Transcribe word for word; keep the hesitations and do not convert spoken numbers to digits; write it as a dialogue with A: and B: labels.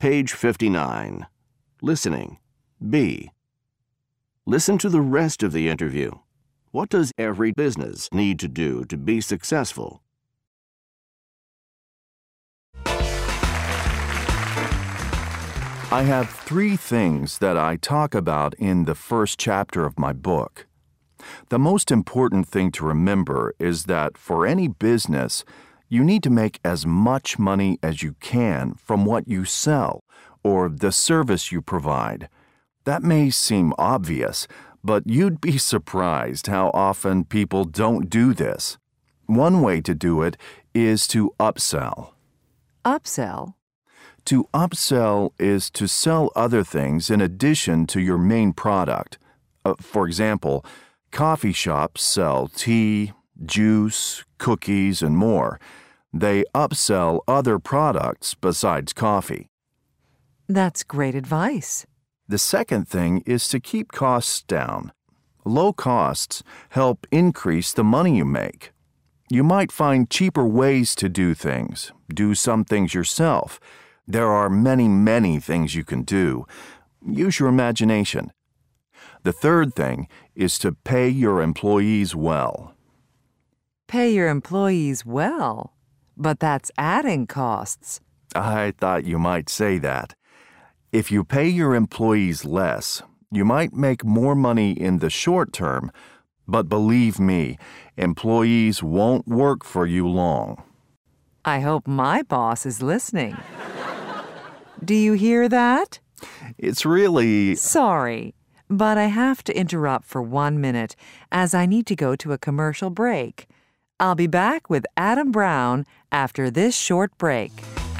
A: Page fifty-nine. Listening. B. Listen to the rest of the interview. What does every business need to do to be successful?
B: I have three things that I talk about in the first chapter of my book. The most important thing to remember is that for any business, you need to make as much money as you can from what you sell or the service you provide. That may seem obvious, but you'd be surprised how often people don't do this. One way to do it is to upsell.
C: Upsell?
B: To upsell is to sell other things in addition to your main product. Uh, for example, coffee shops sell tea, juice, cookies, and more. They upsell other products besides coffee.
C: That's great advice.
B: The second thing is to keep costs down. Low costs help increase the money you make. You might find cheaper ways to do things. Do some things yourself. There are many, many things you can do. Use your imagination. The third thing is to pay your employees well.
C: Pay your employees well? But that's adding costs.
B: I thought you might say that. If you pay your employees less, you might make more money in the short term, but believe me, employees won't work for you long.
C: I hope my boss is listening. Do you hear that?
B: It's really...
C: Sorry, but I have to interrupt for one minute as I need to go to a commercial break. I'll be back with Adam Brown after this short break.